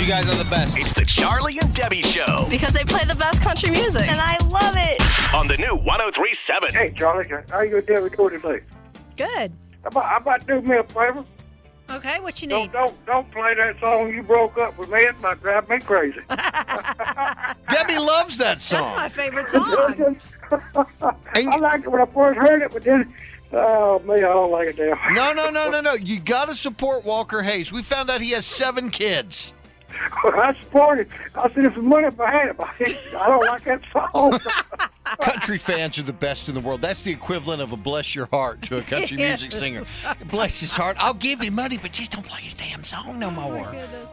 You guys are the best. It's the Charlie and Debbie Show. Because they play the best country music. And I love it. On the new 103.7. Hey, Charlie, how you and Debbie doing today? Good. How about do me a favor? Okay, what you need? Don't play that song You Broke Up With Me. It might drive me crazy. Debbie loves that song. That's my favorite song. I liked it when I first heard it, but then, oh, man, I don't like it now. No. You got to support Walker Hayes. We found out he has 7 kids. I support it. I'll send him some money if I had it, but I don't like that song. Country fans are the best in the world. That's the equivalent of a bless your heart to a country music singer. Bless his heart. I'll give him money, but just don't play his damn song no more.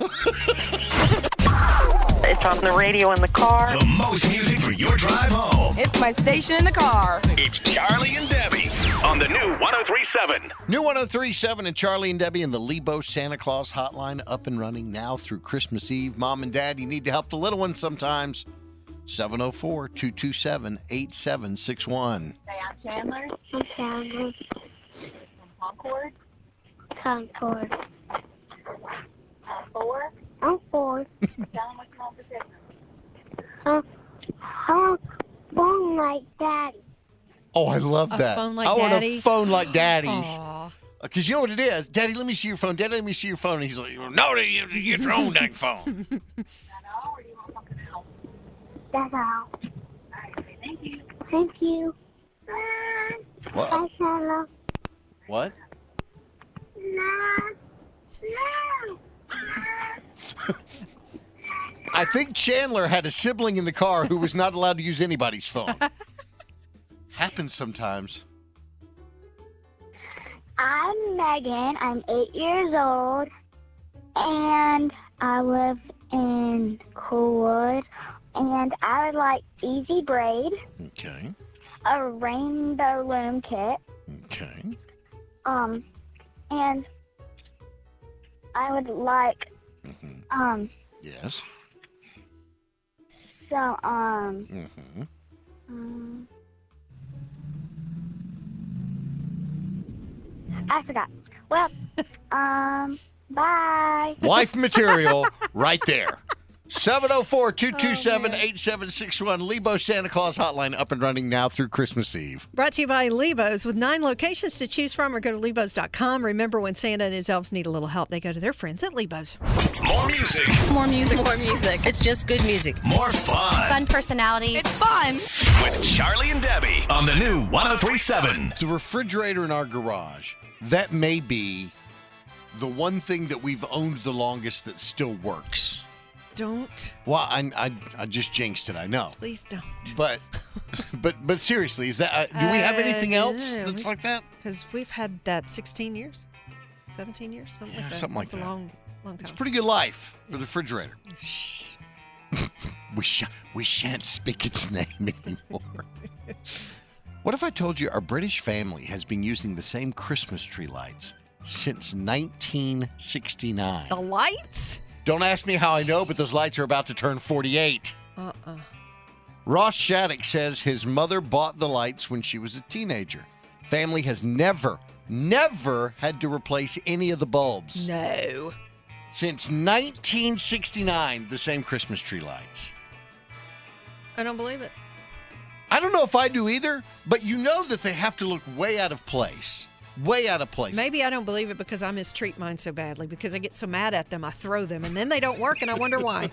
It's on the radio in the car. The most music for your drive home. It's my station in the car. It's Charlie and Debbie on the new 103.7. New 103.7 and Charlie and Debbie and the Lebo Santa Claus hotline up and running now through Christmas Eve. Mom and Dad, you need to help the little ones sometimes. 704-227-8761. Hey, I'm Chandler. I'm Chandler. From Concord. Concord. 4. I'm 4. Tell them what you want for Christmas. I want a phone like Daddy. Oh, I love that. phone like I want Daddy? a phone like Daddy's. Aw. Because you know what it is? Daddy, let me see your phone. Daddy, let me see your phone. And he's like, no, you get your own dang phone. Is that all, or do you want something else? That's all. All right, say thank you. Thank you. What? Bye, Shallow. What? No. I think Chandler had a sibling in the car who was not allowed to use anybody's phone. Happens sometimes. I'm Megan. I'm 8 years old. And I live in Coolwood. And I would like easy braid, Okay. a rainbow loom kit, Okay. and I would like, Yes. so, I forgot. Well, bye. Wife material right there. 704-227-8761. Lebo Santa Claus hotline up and running now through Christmas Eve. Brought to you by Lebos. With 9 locations to choose from, or go to lebos.com. Remember, when Santa and his elves need a little help, they go to their friends at Lebos. More music. More music. More music. It's just good music. More fun. Fun personalities. It's fun. With Charlie and Debbie on the new 103.7. The refrigerator in our garage, that may be the one thing that we've owned the longest that still works. Don't. Well, I just jinxed it, I know. Please don't. But seriously, is that do we have anything else no, that's like that? Because we've had that 16 years, 17 years, something like that. Something like That's that. a long time. It's a pretty good life for the refrigerator. we shan't speak its name anymore. What if I told you our British family has been using the same Christmas tree lights since 1969? The lights? Don't ask me how I know, but those lights are about to turn 48. Ross Shattuck says his mother bought the lights when she was a teenager. Family has never had to replace any of the bulbs. No. Since 1969, the same Christmas tree lights. I don't believe it. I don't know if I do either, but you know that they have to look way out of place. Way out of place. Maybe I don't believe it because I mistreat mine so badly. Because I get so mad at them, I throw them, and then they don't work, and I wonder why.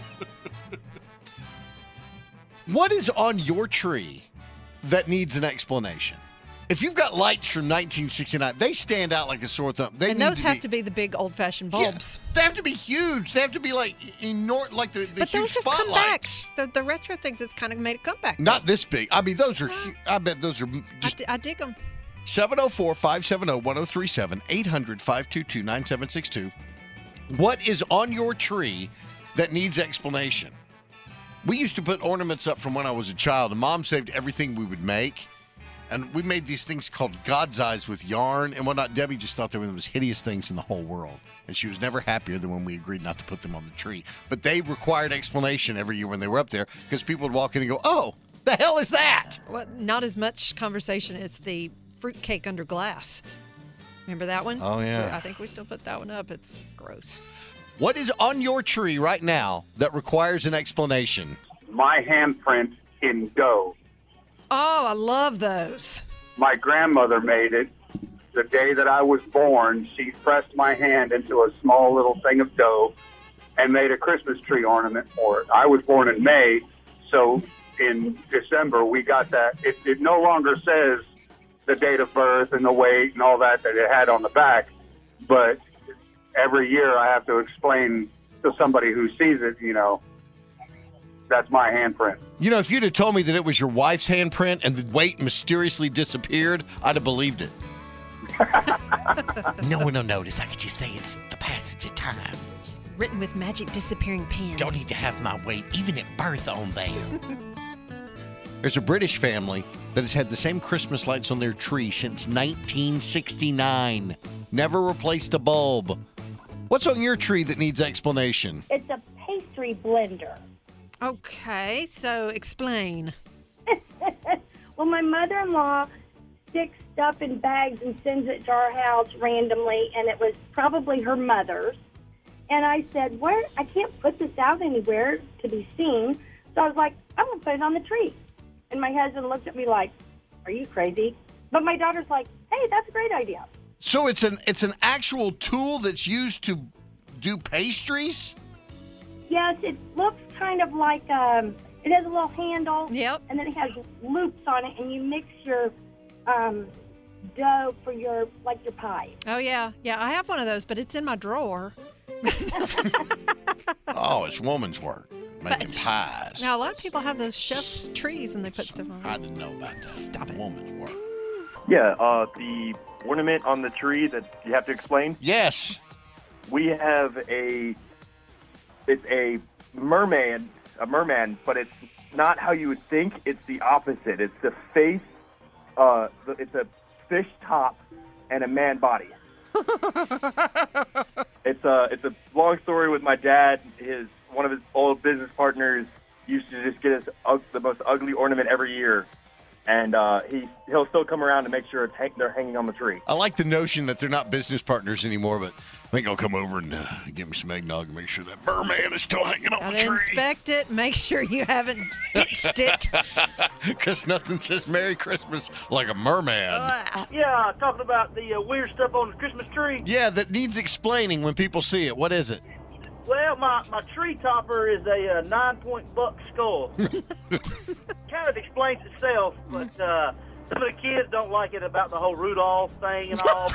What is on your tree that needs an explanation? If you've got lights from 1969, they stand out like a sore thumb. And those have to be the big old-fashioned bulbs. Yeah, they have to be huge. They have to be like enormous, like the But huge those have come back. spotlights. The retro things, it's kind of made a comeback. Not this big. I mean, those are huge. I bet those are just... I dig them. 704-570-1037, 800-522-9762. What is on your tree that needs explanation? We used to put ornaments up from when I was a child, and Mom saved everything we would make. And we made these things called God's Eyes with yarn and whatnot. Debbie just thought they were the most hideous things in the whole world. And she was never happier than when we agreed not to put them on the tree. But they required explanation every year when they were up there because people would walk in and go, oh, the hell is that? Well, not as much conversation. It's the fruitcake under glass. Remember that one? Oh, yeah. I think we still put that one up. It's gross. What is on your tree right now that requires an explanation? My handprint in dough. Oh, I love those. My grandmother made it the day that I was born. She pressed my hand into a small little thing of dough and made a Christmas tree ornament for it. I was born in May, so in December we got that. It no longer says the date of birth and the weight and all that it had on the back, but every year I have to explain to somebody who sees it, that's my handprint. If you'd have told me that it was your wife's handprint and the weight mysteriously disappeared, I'd have believed it. No one will notice. How could you say it's the passage of time? It's written with magic disappearing pen. Don't need to have my weight, even at birth, on there. There's a British family that has had the same Christmas lights on their tree since 1969. Never replaced a bulb. What's on your tree that needs explanation? It's a pastry blender. Okay, so explain. Well, my mother-in-law sticks stuff in bags and sends it to our house randomly, and it was probably her mother's. And I said, I can't put this out anywhere to be seen. So I was like, I'm going to put it on the tree. And my husband looked at me like, are you crazy? But my daughter's like, hey, that's a great idea. So it's an actual tool that's used to do pastries? Yes, it looks kind of like, it has a little handle. Yep. And then it has loops on it, and you mix your dough for your pie. Oh, yeah. Yeah, I have one of those, but it's in my drawer. Oh, it's woman's work. Making pies. Now, a lot of people have those chef's trees and they put stuff on. I didn't know about that. Stop it. Woman's work. Yeah, the ornament on the tree that you have to explain? Yes. We have it's a merman, but it's not how you would think. It's the opposite. It's the face, it's a fish top and a man body. It's a long story with my dad. One of his old business partners used to just get us the most ugly ornament every year, and he'll still come around to make sure they're hanging on the tree. I like the notion that they're not business partners anymore, but I think I'll come over and give me some eggnog and make sure that merman is still hanging on the tree. Inspect it. Make sure you haven't ditched it. Because nothing says Merry Christmas like a merman. Yeah, talking about the weird stuff on the Christmas tree. Yeah, that needs explaining when people see it. What is it? Well, my tree topper is a 9-point buck skull. Kind of explains itself, but some of the kids don't like it about the whole Rudolph thing and all.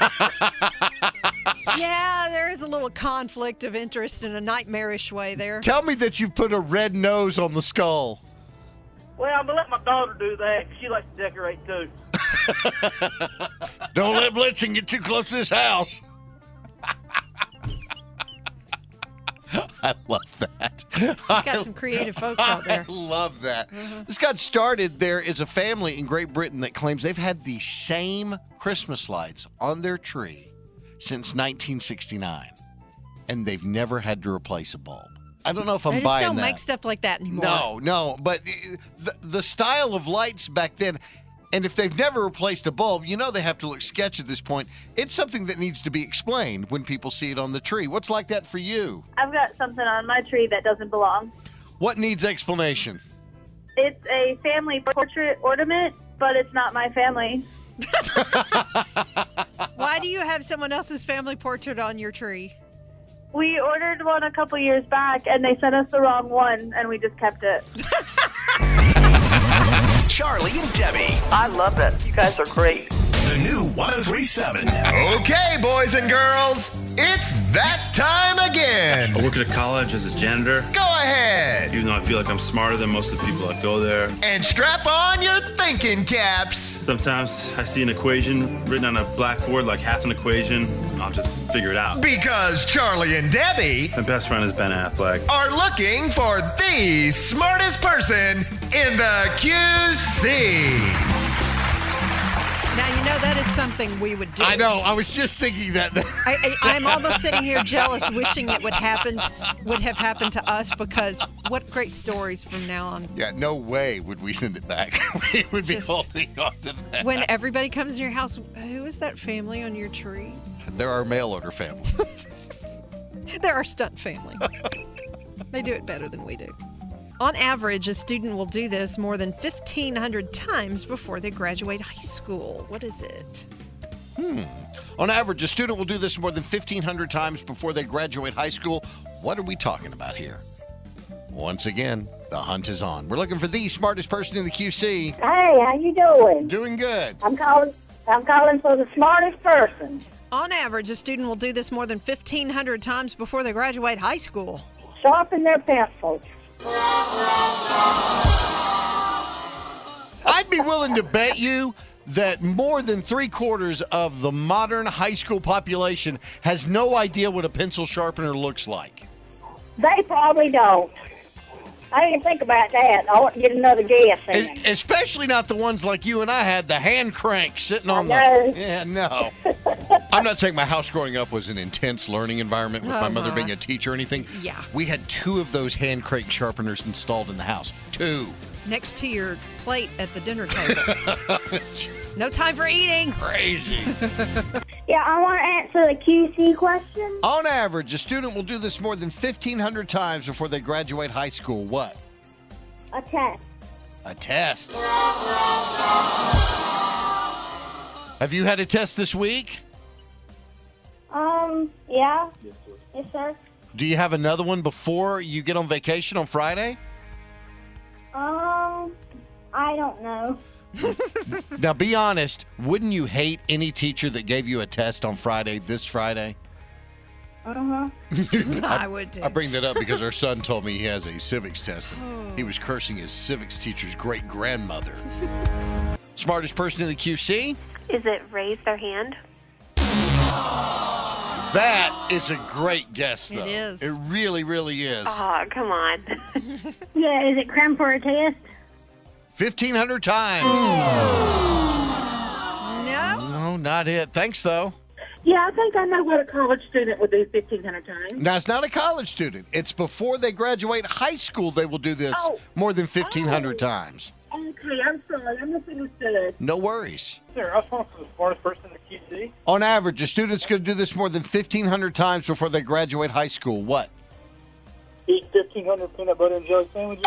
Yeah, there is a little conflict of interest in a nightmarish way there. Tell me that you put a red nose on the skull. Well, I'm going to let my daughter do that because she likes to decorate too. Don't let Blitzen get too close to this house. I love that. You got some creative folks out there. I love that. This got started. There is a family in Great Britain that claims they've had the same Christmas lights on their tree since 1969, and they've never had to replace a bulb. I don't know if I'm they just buying don't that. make stuff like that anymore. No, but the style of lights back then, and if they've never replaced a bulb, they have to look sketch at this point. It's something that needs to be explained when people see it on the tree. What's like that for you? I've got something on my tree that doesn't belong. What needs explanation? It's a family portrait ornament, but it's not my family. Why do you have someone else's family portrait on your tree? We ordered one a couple years back, and they sent us the wrong one, and we just kept it. Charlie and Debbie. I love it. You guys are great. The new 103.7. Okay, boys and girls, it's that time again. I work at a college as a janitor. Go ahead. Even though I feel like I'm smarter than most of the people that go there. And strap on your thinking caps. Sometimes I see an equation written on a blackboard, like half an equation. I'll just figure it out. Because Charlie and Debbie, my best friend is Ben Affleck, are looking for the smartest person in the QC. Now, that is something we would do. I know. I was just thinking that. I'm almost sitting here jealous, wishing it would have happened to us, because what great stories from now on. Yeah, no way would we send it back. We would be holding on to that. When everybody comes to your house, who is that family on your tree? They're our mail order family. They're our stunt family. They do it better than we do. On average, a student will do this more than 1,500 times before they graduate high school. What is it? On average, a student will do this more than 1,500 times before they graduate high school. What are we talking about here? Once again, the hunt is on. We're looking for the smartest person in the QC. Hey, how you doing? Doing good. I'm calling for the smartest person. On average, a student will do this more than 1,500 times before they graduate high school. Sharpen their pencils. I'd be willing to bet you that more than 3/4 of the modern high school population has no idea what a pencil sharpener looks like. They probably don't. I didn't think about that. I want to get another guess in. Especially not the ones like you and I had, the hand crank sitting on know. Yeah, no. I'm not saying my house growing up was an intense learning environment with my mother being a teacher or anything. Yeah. We had 2 of those hand crank sharpeners installed in the house. 2. Next to your plate at the dinner table. No time for eating. Crazy. Yeah, I want to answer the QC question. On average, a student will do this more than 1,500 times before they graduate high school. What? A test. A test. Have you had a test this week? Yeah. Yes, sir. Do you have another one before you get on vacation on Friday? I don't know. Now, be honest. Wouldn't you hate any teacher that gave you a test on Friday, this Friday? Uh-huh. I would too. I bring that up because our son told me he has a civics test, and he was cursing his civics teacher's great-grandmother. Smartest person in the QC? Is it raise their hand? That is a great guess, though. It is. It really, really is. Oh, come on. Yeah, is it cram for a test? 1,500 times. No. No, not it. Thanks, though. Yeah, I think I know what a college student would do 1,500 times. Now, it's not a college student. It's before they graduate high school they will do this more than 1,500 times. Okay, I'm sorry. I misunderstood. No worries. Sir, I was calling for the smartest person in the QC. On average, a student's going to do this more than 1,500 times before they graduate high school. What? Eat 1,500 peanut butter and jelly sandwiches.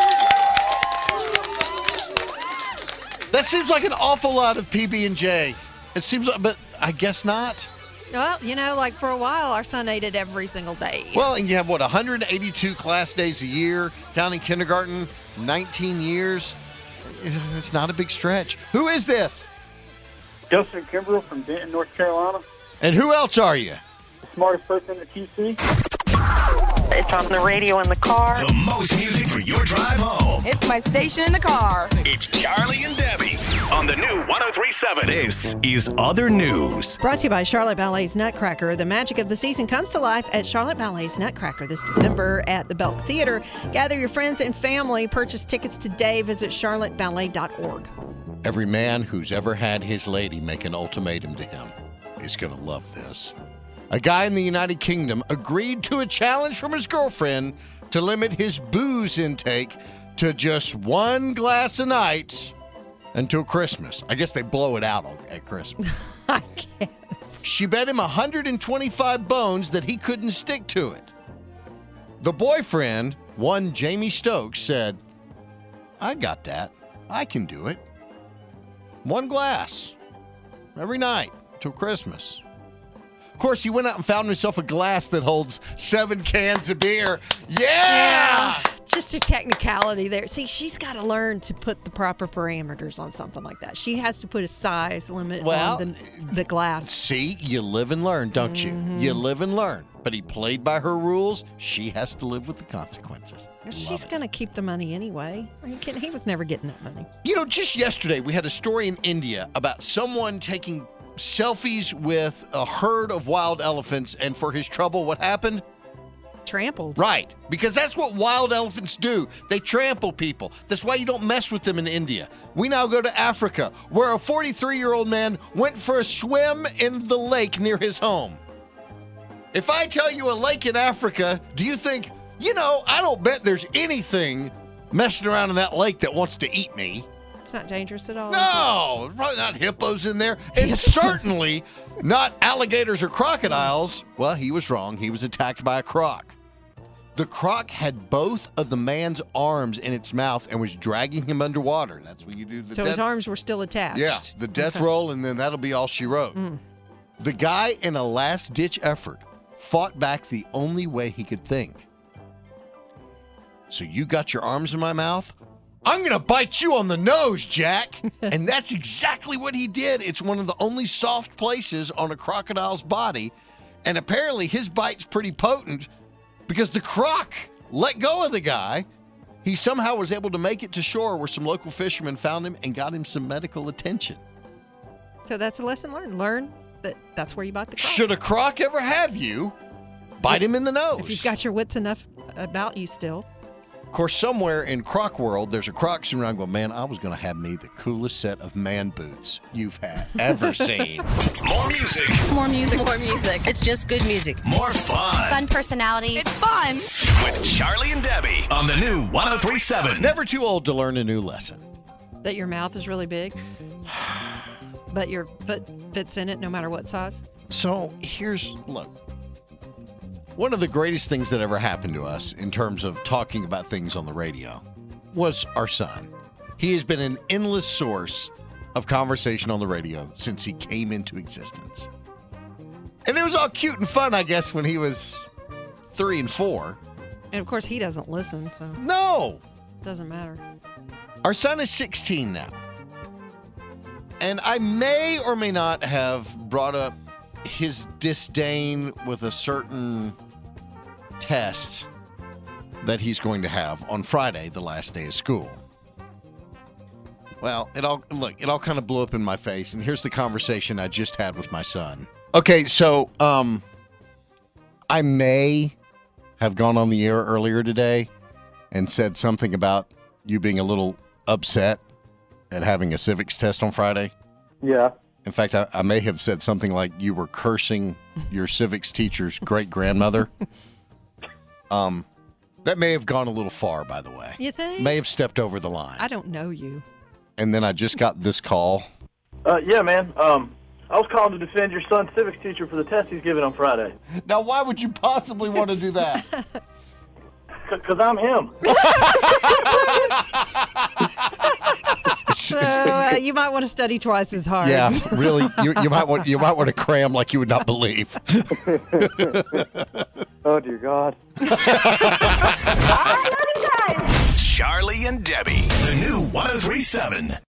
That seems like an awful lot of PB&J. It seems like, but I guess not. Well, like for a while, our son ate it every single day. Well, and you have, 182 class days a year, counting kindergarten, 19 years. It's not a big stretch. Who is this? Justin Kimbrell from Denton, North Carolina. And who else are you? The smartest person in the QC. It's on the radio in the car. The most music for your drive home. It's my station in the car. It's Charlie and Debbie on the new 103.7. This is Other News. Brought to you by Charlotte Ballet's Nutcracker. The magic of the season comes to life at Charlotte Ballet's Nutcracker this December at the Belk Theater. Gather your friends and family. Purchase tickets today. Visit charlotteballet.org. Every man who's ever had his lady make an ultimatum to him is going to love this. A guy in the United Kingdom agreed to a challenge from his girlfriend to limit his booze intake to just 1 glass a night until Christmas. I guess they blow it out at Christmas. I guess. She bet him 125 bones that he couldn't stick to it. The boyfriend, one Jamie Stokes, said, I got that. I can do it. 1 glass every night till Christmas. Of course, he went out and found himself a glass that holds 7 cans of beer. Yeah! Just a technicality there. See, she's got to learn to put the proper parameters on something like that. She has to put a size limit on the glass. See, you live and learn, don't you? You live and learn. But he played by her rules. She has to live with the consequences. She's going to keep the money anyway. Are you kidding? He was never getting that money. Just yesterday, we had a story in India about someone taking selfies with a herd of wild elephants, and for his trouble, what happened? Trampled. Right, because that's what wild elephants do. They trample people. That's why you don't mess with them in India. We now go to Africa, where a 43-year-old man went for a swim in the lake near his home. If I tell you a lake in Africa, do you think, I don't bet there's anything messing around in that lake that wants to eat me. It's not dangerous at all. No, probably not hippos in there, and certainly not alligators or crocodiles. Well, he was wrong. He was attacked by a croc. The croc had both of the man's arms in its mouth and was dragging him underwater. That's what you do. So his arms were still attached. Yeah, the death roll, and then that'll be all she wrote. The guy, in a last-ditch effort, fought back the only way he could think. So you got your arms in my mouth? I'm going to bite you on the nose, Jack. And that's exactly what he did. It's one of the only soft places on a crocodile's body. And apparently his bite's pretty potent because the croc let go of the guy. He somehow was able to make it to shore where some local fishermen found him and got him some medical attention. So that's a lesson learned. Learn that's where you bite the croc. Should a croc ever have you, bite him in the nose. If you've got your wits enough about you still. Of course, somewhere in croc world, there's a croc sitting around going, man, I was going to have me the coolest set of man boots you've ever seen. More music. More music. More music. It's just good music. More fun. Fun personalities. It's fun. With Charlie and Debbie on the new 103.7. Never too old to learn a new lesson. That your mouth is really big, but your foot fits in it no matter what size. So look. One of the greatest things that ever happened to us in terms of talking about things on the radio was our son. He has been an endless source of conversation on the radio since he came into existence. And it was all cute and fun, I guess, when he was 3 and 4. And, of course, he doesn't listen, so. No! Doesn't matter. Our son is 16 now. And I may or may not have brought up his disdain with a certain test that he's going to have on Friday, the last day of school. Well, it all kind of blew up in my face, and here's the conversation I just had with my son. Okay, so I may have gone on the air earlier today and said something about you being a little upset at having a civics test on Friday. Yeah. In fact, I may have said something like you were cursing your civics teacher's great-grandmother. That may have gone a little far, by the way. You think? May have stepped over the line. I don't know you. And then I just got this call. Yeah, man. I was calling to defend your son's civics teacher for the test he's giving on Friday. Now, why would you possibly want to do that? Because I'm him. So you might want to study twice as hard. Yeah, really. You might want to cram like you would not believe. Oh dear God. Charlie and Debbie, the new 103.7.